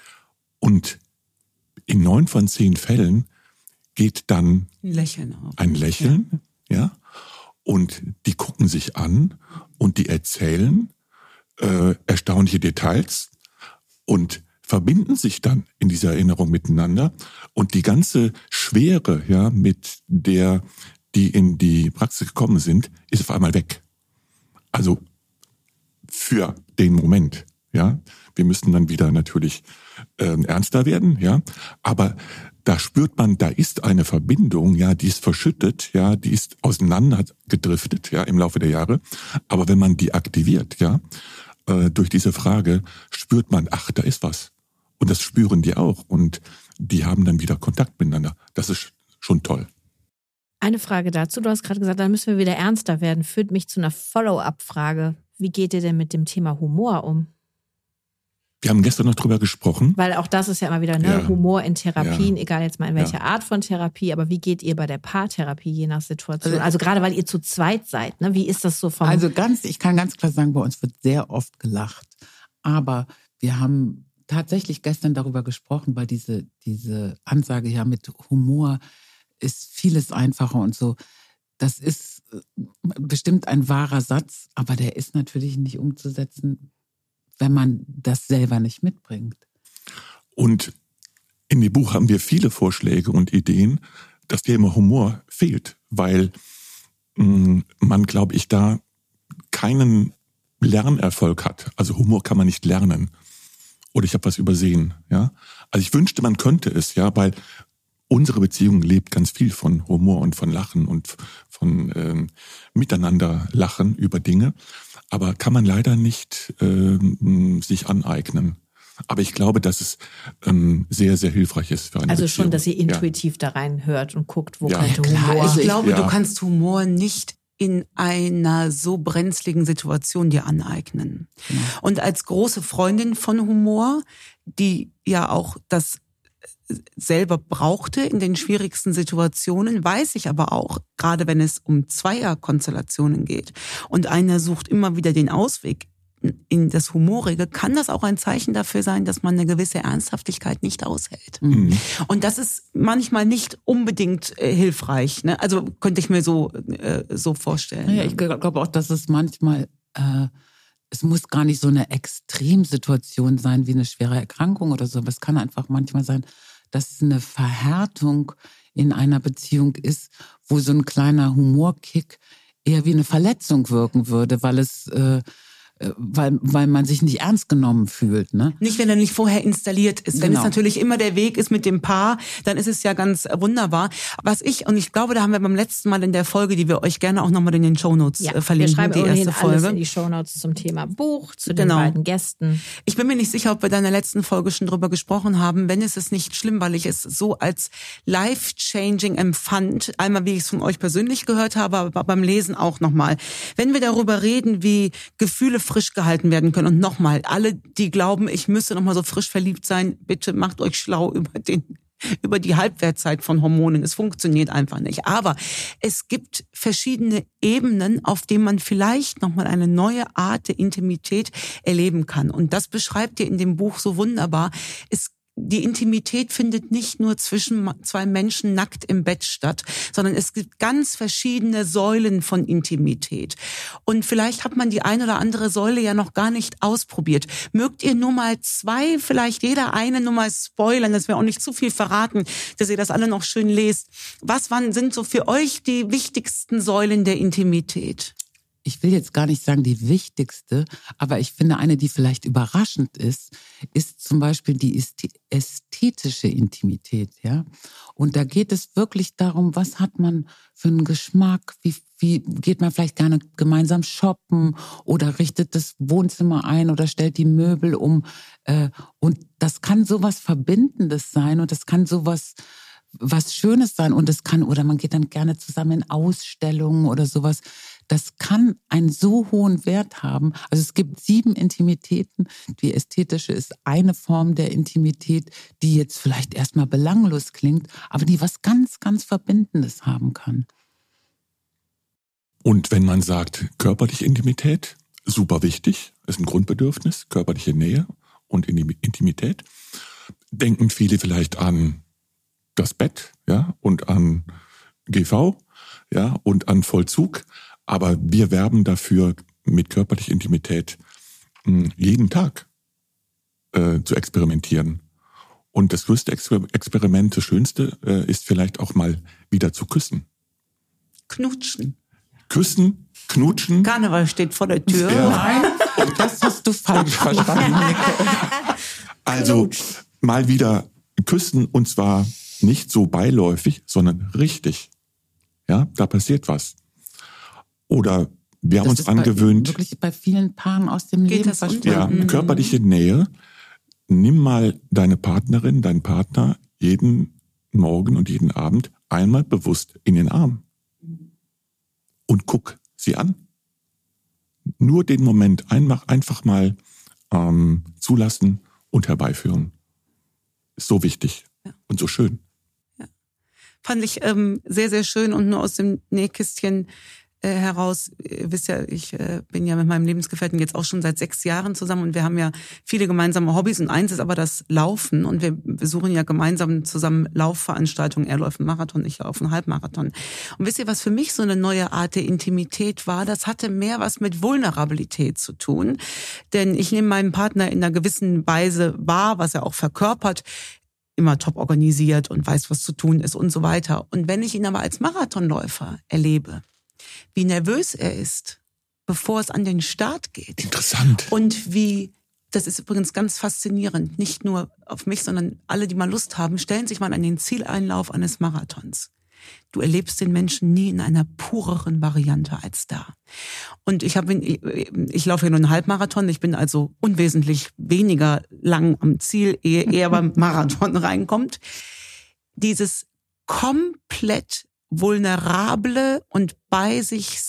Und in neun von zehn Fällen geht dann Lächeln auf. ein Lächeln, ja. ja, und die gucken sich an und die erzählen äh, erstaunliche Details und verbinden sich dann in dieser Erinnerung miteinander und die ganze Schwere, ja, mit der die in die Praxis gekommen sind, ist auf einmal weg. Also für den Moment, ja. Wir müssen dann wieder natürlich äh, ernster werden, ja. Aber da spürt man, da ist eine Verbindung, ja, die ist verschüttet, ja, die ist auseinandergedriftet, ja, im Laufe der Jahre. Aber wenn man die aktiviert, ja, äh, durch diese Frage, spürt man, ach, da ist was. Und das spüren die auch. Und die haben dann wieder Kontakt miteinander. Das ist schon toll. Eine Frage dazu. Du hast gerade gesagt, da müssen wir wieder ernster werden. Führt mich zu einer Follow-up-Frage. Wie geht ihr denn mit dem Thema Humor um? Wir haben gestern noch drüber gesprochen. Weil auch das ist ja immer wieder ne? Ja. Humor in Therapien, Ja. egal jetzt mal in welcher Ja. Art von Therapie, aber wie geht ihr bei der Paartherapie je nach Situation? Also- Also gerade weil ihr zu zweit seid, ne? Wie ist das so vom... Also ganz, ich kann ganz klar sagen, bei uns wird sehr oft gelacht. Aber wir haben tatsächlich gestern darüber gesprochen, weil diese, diese Ansage ja mit Humor ist vieles einfacher und so. Das ist bestimmt ein wahrer Satz, aber der ist natürlich nicht umzusetzen, wenn man das selber nicht mitbringt. Und in dem Buch haben wir viele Vorschläge und Ideen. Das Thema Humor fehlt, weil mh, man, glaube ich, da keinen Lernerfolg hat. Also Humor kann man nicht lernen. Oder ich habe was übersehen. Ja, also ich wünschte, man könnte es, ja, weil unsere Beziehung lebt ganz viel von Humor und von Lachen und von ähm, Miteinander lachen über Dinge. Aber kann man leider nicht ähm, sich aneignen. Aber ich glaube, dass es ähm, sehr, sehr hilfreich ist für eine Also Beziehung. schon, dass ihr intuitiv ja. da reinhört und guckt, wo Ja. könnte Klar, Humor. ich glaube, Ja. du kannst Humor nicht in einer so brenzligen Situation dir aneignen. Genau. Und als große Freundin von Humor, die ja auch das selber brauchte in den schwierigsten Situationen, weiß ich aber auch, gerade wenn es um Zweierkonstellationen geht und einer sucht immer wieder den Ausweg in das Humorige, kann das auch ein Zeichen dafür sein, dass man eine gewisse Ernsthaftigkeit nicht aushält. Mhm. Und das ist manchmal nicht unbedingt äh, hilfreich. Ne? Also könnte ich mir so äh, so vorstellen. Naja, ich glaube auch, dass es manchmal, äh, es muss gar nicht so eine Extremsituation sein wie eine schwere Erkrankung oder so, aber es kann einfach manchmal sein, dass es eine Verhärtung in einer Beziehung ist, wo so ein kleiner Humorkick eher wie eine Verletzung wirken würde, weil es äh, Weil, weil man sich nicht ernst genommen fühlt, ne? Nicht, wenn er nicht vorher installiert ist. Wenn Genau. es natürlich immer der Weg ist mit dem Paar, dann ist es ja ganz wunderbar. Was ich, und ich glaube, da haben wir beim letzten Mal in der Folge, die wir euch gerne auch nochmal in den Shownotes Ja, äh, verlinken, wir schreiben die ohnehin erste alles Folge. in die Shownotes zum Thema Buch, zu den Genau. beiden Gästen. Ich bin mir nicht sicher, ob wir da in der letzten Folge schon drüber gesprochen haben. Wenn, ist es nicht schlimm, weil ich es so als life-changing empfand. Einmal, wie ich es von euch persönlich gehört habe, aber beim Lesen auch nochmal. Wenn wir darüber reden, wie Gefühle frisch gehalten werden können, und nochmal, alle, die glauben, ich müsste nochmal so frisch verliebt sein, bitte macht euch schlau über den über die Halbwertzeit von Hormonen. Es funktioniert einfach nicht. Aber es gibt verschiedene Ebenen, auf denen man vielleicht nochmal eine neue Art der Intimität erleben kann. Und das beschreibt ihr in dem Buch so wunderbar. Es Die Intimität findet nicht nur zwischen zwei Menschen nackt im Bett statt, sondern es gibt ganz verschiedene Säulen von Intimität. Und vielleicht hat man die ein oder andere Säule ja noch gar nicht ausprobiert. Mögt ihr nur mal zwei, vielleicht jeder eine nur mal spoilern, dass wir auch nicht zu viel verraten, dass ihr das alle noch schön lest. Was waren, sind so für euch die wichtigsten Säulen der Intimität? Ich will jetzt gar nicht sagen die wichtigste, aber ich finde eine, die vielleicht überraschend ist, ist zum Beispiel die ästhetische Intimität, ja. Und da geht es wirklich darum, was hat man für einen Geschmack, wie, wie geht man vielleicht gerne gemeinsam shoppen oder richtet das Wohnzimmer ein oder stellt die Möbel um. Äh, und das kann sowas Verbindendes sein und das kann sowas was Schönes sein und es kann, oder man geht dann gerne zusammen in Ausstellungen oder sowas. Das kann einen so hohen Wert haben. Also es gibt sieben Intimitäten. Die ästhetische ist eine Form der Intimität, die jetzt vielleicht erstmal belanglos klingt, aber die was ganz, ganz Verbindendes haben kann. Und wenn man sagt, körperliche Intimität, super wichtig, ist ein Grundbedürfnis, körperliche Nähe und Intimität, denken viele vielleicht an das Bett, ja, und an G V, ja, und an Vollzug. Aber wir werben dafür, mit körperlicher Intimität mh, jeden Tag äh, zu experimentieren. Und das größte Exper- Experiment, das Schönste, äh, ist vielleicht auch mal wieder zu küssen. Knutschen. Küssen, knutschen. Karneval steht vor der Tür. Ja. Nein, das hast du falsch verstanden. Also mal wieder küssen, und zwar nicht so beiläufig, sondern richtig. Ja, da passiert was. Oder wir haben Das uns ist angewöhnt, bei, wirklich bei vielen Paaren aus dem Geht Leben das unter? ja, verschwunden. körperliche Nähe. Nimm mal deine Partnerin, deinen Partner jeden Morgen und jeden Abend einmal bewusst in den Arm und guck sie an. Nur den Moment einfach, einfach mal ähm, zulassen und herbeiführen. Ist so wichtig Ja. und so schön. Fand ich ähm, sehr, sehr schön und nur aus dem Nähkästchen äh, heraus, ihr wisst ja, ich äh, bin ja mit meinem Lebensgefährten jetzt auch schon seit sechs Jahren zusammen und wir haben ja viele gemeinsame Hobbys und eins ist aber das Laufen und wir besuchen ja gemeinsam zusammen Laufveranstaltungen. Er läuft einen Marathon, ich laufe einen Halbmarathon. Und wisst ihr, was für mich so eine neue Art der Intimität war? Das hatte mehr was mit Vulnerabilität zu tun, denn ich nehme meinen Partner in einer gewissen Weise wahr, was er auch verkörpert, immer top organisiert und weiß, was zu tun ist und so weiter. Und wenn ich ihn aber als Marathonläufer erlebe, wie nervös er ist, bevor es an den Start geht. Interessant. Und wie, das ist übrigens ganz faszinierend, nicht nur auf mich, sondern alle, die mal Lust haben, stellen sich mal an den Zieleinlauf eines Marathons. Du erlebst den Menschen nie in einer pureren Variante als da. Und ich habe, ich, ich laufe ja nur einen Halbmarathon, ich bin also unwesentlich weniger lang am Ziel, ehe er beim Marathon reinkommt. Dieses komplett vulnerable und bei sich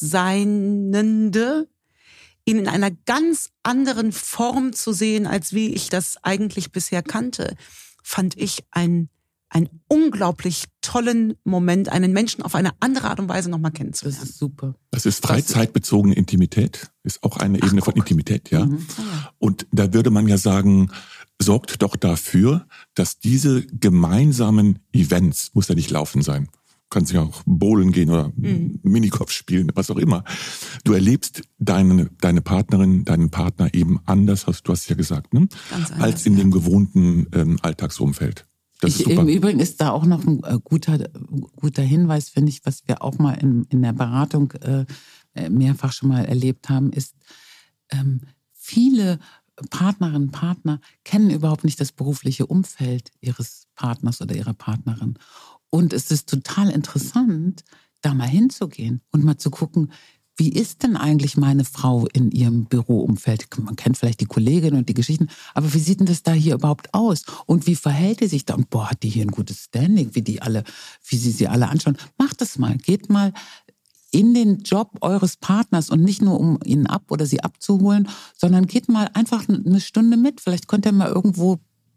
seinende, ihn in einer ganz anderen Form zu sehen, als wie ich das eigentlich bisher kannte, fand ich ein einen unglaublich tollen Moment, einen Menschen auf eine andere Art und Weise nochmal kennenzulernen. Das ist super. Das ist freizeitbezogene Intimität, ist auch eine Ebene Ach, von Intimität, ja. Mhm. Und da würde man ja sagen, sorgt doch dafür, dass diese gemeinsamen Events, muss ja nicht laufen sein, kann sich auch bowlen gehen oder mhm. Minigolf spielen, was auch immer. Du erlebst deine, deine Partnerin, deinen Partner eben anders, hast du hast ja gesagt, ne? Ganz anders, als in ja. dem gewohnten ähm, Alltagsumfeld. Das ich, Im Übrigen ist da auch noch ein äh, guter, guter Hinweis, finde ich, was wir auch mal in, in der Beratung äh, mehrfach schon mal erlebt haben, ist, ähm, viele Partnerinnen und Partner kennen überhaupt nicht das berufliche Umfeld ihres Partners oder ihrer Partnerin. Und es ist total interessant, da mal hinzugehen und mal zu gucken, wie ist denn eigentlich meine Frau in ihrem Büroumfeld? Man kennt vielleicht die Kollegin und die Geschichten, aber wie sieht denn das da hier überhaupt aus? Und wie verhält die sich da? Und boah, hat die hier ein gutes Standing, wie die alle, wie sie sie alle anschauen. Macht das mal, geht mal in den Job eures Partners und nicht nur, um ihn ab oder sie abzuholen, sondern geht mal einfach eine Stunde mit. Vielleicht könnt ihr mal irgendwo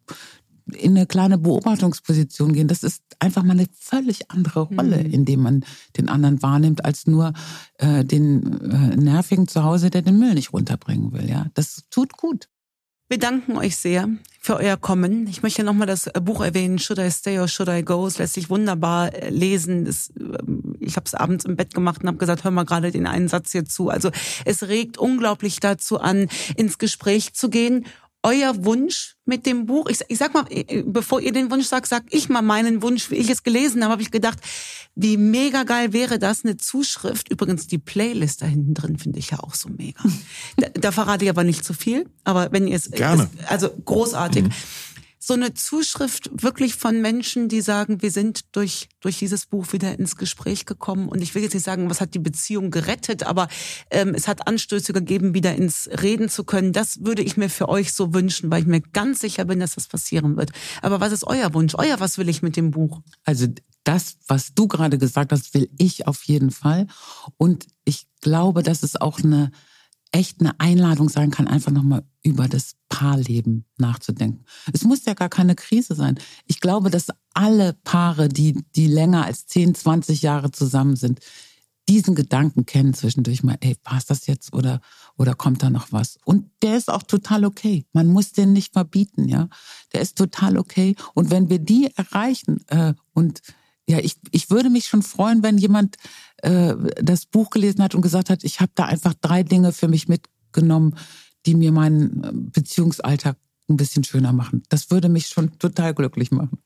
in eine kleine Beobachtungsposition gehen. Das ist einfach mal eine völlig andere Rolle, mhm. in dem man den anderen wahrnimmt, als nur äh, den äh, Nervigen zu Hause, der den Müll nicht runterbringen will. Ja, das tut gut. Wir danken euch sehr für euer Kommen. Ich möchte nochmal das Buch erwähnen, Should I Stay or Should I Go? Es lässt sich wunderbar lesen. Es, ich habe es abends im Bett gemacht und habe gesagt, hör mal gerade den einen Satz hier zu. Also es regt unglaublich dazu an, ins Gespräch zu gehen. Euer Wunsch mit dem Buch, ich, ich sag mal, bevor ihr den Wunsch sagt, sag ich mal meinen Wunsch, wie ich es gelesen habe, habe ich gedacht, wie mega geil wäre das, eine Zuschrift. Übrigens, die Playlist da hinten drin finde ich ja auch so mega. Da, da verrate ich aber nicht zu viel, aber wenn ihr es, Gerne. es also großartig. Mhm. So eine Zuschrift wirklich von Menschen, die sagen, wir sind durch durch dieses Buch wieder ins Gespräch gekommen. Und ich will jetzt nicht sagen, was hat die Beziehung gerettet, aber ähm, es hat Anstöße gegeben, wieder ins Reden zu können. Das würde ich mir für euch so wünschen, weil ich mir ganz sicher bin, dass das passieren wird. Aber was ist euer Wunsch? Euer, was will ich mit dem Buch? Also das, was du gerade gesagt hast, will ich auf jeden Fall. Und ich glaube, dass es auch eine echt eine Einladung sein kann, einfach nochmal über das Paarleben nachzudenken. Es muss ja gar keine Krise sein. Ich glaube, dass alle Paare, die, die länger als zehn, zwanzig Jahre zusammen sind, diesen Gedanken kennen zwischendurch mal, ey, passt das jetzt oder, oder kommt da noch was? Und der ist auch total okay. Man muss den nicht verbieten, ja. Der ist total okay. Und wenn wir die erreichen, äh, und ja, ich, ich würde mich schon freuen, wenn jemand äh, das Buch gelesen hat und gesagt hat, ich habe da einfach drei Dinge für mich mitgenommen, die mir meinen Beziehungsalltag ein bisschen schöner machen. Das würde mich schon total glücklich machen.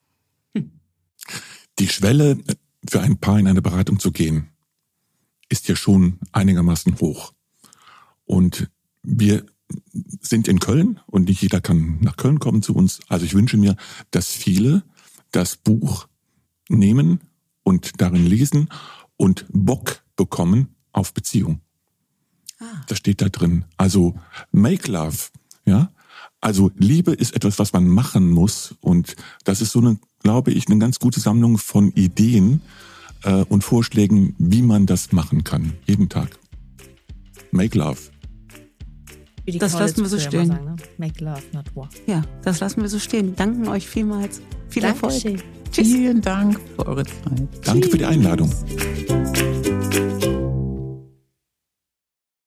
Die Schwelle für ein Paar in eine Beratung zu gehen, ist ja schon einigermaßen hoch. Und wir sind in Köln und nicht jeder kann nach Köln kommen zu uns. Also ich wünsche mir, dass viele das Buch nehmen und darin lesen und Bock bekommen auf Beziehung. Ah. Das steht da drin. Also make love, ja. Also Liebe ist etwas, was man machen muss und das ist so eine, glaube ich, eine ganz gute Sammlung von Ideen äh, und Vorschlägen, wie man das machen kann, jeden Tag. Make love. Das lassen wir so stehen. Sagen, ne? Make love, not war. Ja, das lassen wir so stehen. Danken euch vielmals. Viel Erfolg. Tschüss. Vielen Dank für eure Zeit. Danke Tschüss. Für die Einladung.